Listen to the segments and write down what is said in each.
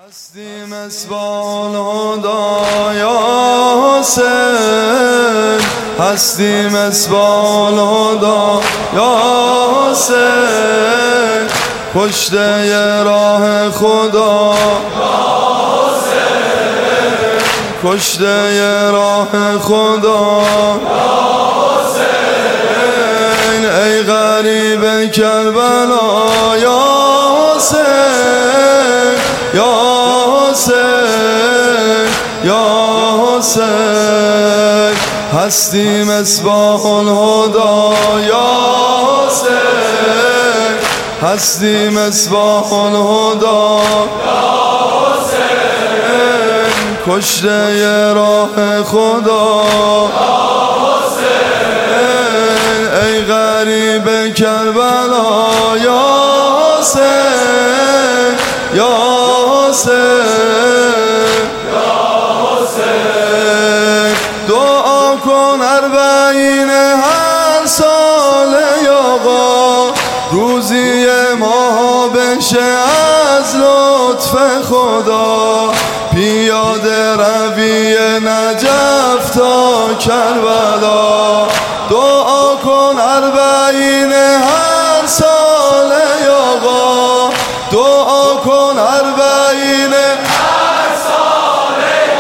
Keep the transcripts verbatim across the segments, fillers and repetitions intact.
هستی مسبال هدا یا حسین، هستی مسبال هدا یا حسین، کشته راه خدا یا حسین، کشته راه خدا یا حسین، ای غریب کربلا یا حسین، یا حسین، یا حسین، هستی مصباح الهدی یا حسین، هستی مصباح الهدی یا حسین، کشته راه خدا یا حسین، ای غریب کربلا یا حسین، یا حسین، یا حسین، دعا کن اربعین هر سال آقا، روزی ما بشه از لطف خدا، پیاده روی نجف تا کربلا، دعا کن اربعین هر سال آقا، دعا کن اربعین هر سال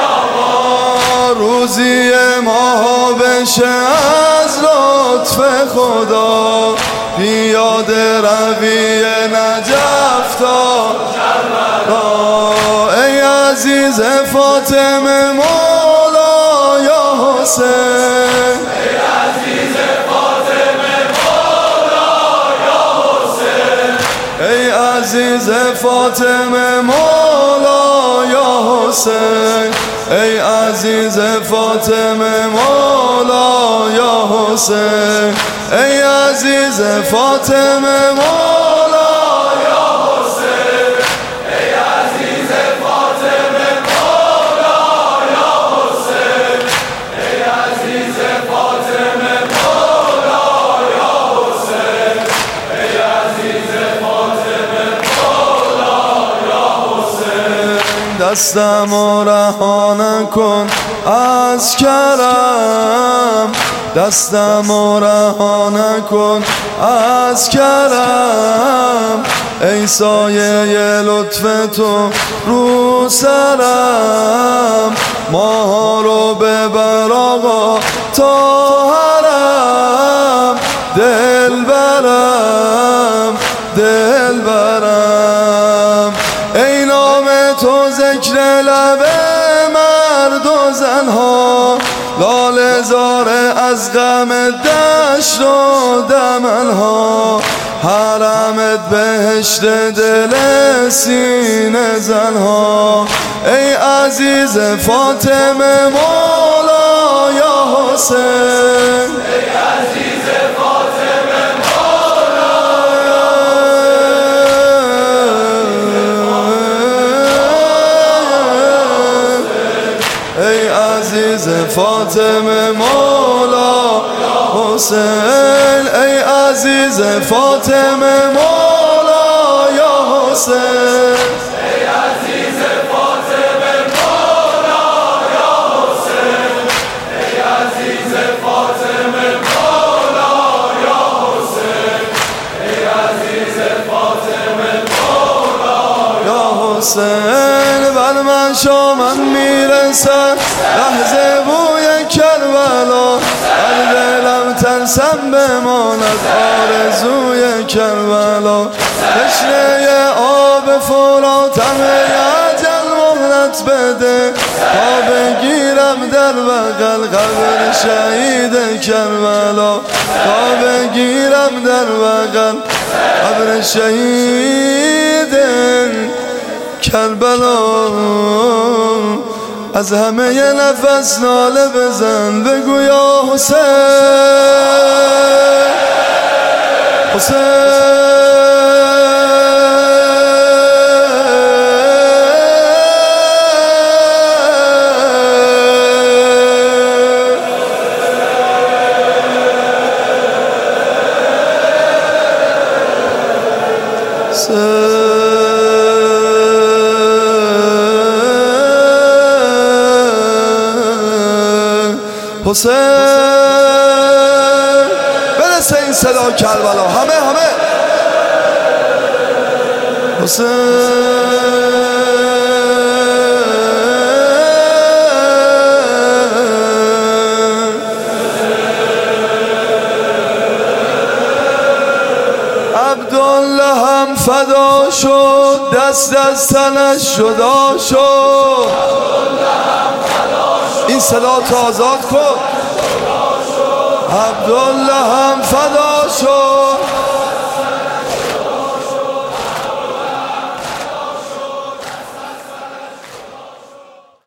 آقا، روزی ما بشه از لطف خدا، پیاده روی نجف تا کربلا، ای عزیز فاطمه مولا یا حسین، ای عزیز فاطمه مولا یا حسین، ای عزیز فاطمه مولا یا حسین، ای عزیز فاطمه مولا یا حسین، ای عزیز فاطمه مولا یا حسین، ای عزیز فاطمه مولا یا حسین، ای عزیز فاطمه مولا یا حسین، ای عزیز فاطمه مولا یا حسین، دستمو رها نکن از کرم، دستمو رها نکن از کرم، ای سایه لطف تو رو سرم، ماها رو ببر آقا تا حرم، دل برم، دل برم، ای نام تو ذکر لب مرد و زنها، لاله زاره از غم دشت و دمنها، حرمت بهشت دل سینه زنها، ای عزیز فاطمه مولا یا حسین، ای عزیز فاطمه مولا یا حسین، ای عزیز فاطمه مولا یا حسین، ای عزیز فاطمه مولا یا حسین، ای عزیز فاطمه مولا یا حسین، ای عزیز فاطمه مولا یا حسین، ای عزیز فاطمه مولا یا حسین، بر من شامم میرسد لحظه بوی کربلا، در دلم ترسم بماند آرزوی کربلا، تشنه آب فراتم اجل مهلت بده، تا بگیرم در بغل قبر شهید کربلا، تا بگیرم در بغل قبر شهید کربلا، از همه یه نفس ناله بزن بگو یا حسین، حسین. حسین برسه این صدا کربلا، همه همه حسین. عبدالله هم فدا شد، دست از تنش جدا شد. این صدا تو آزاد کن. عبدالله هم فدا شد،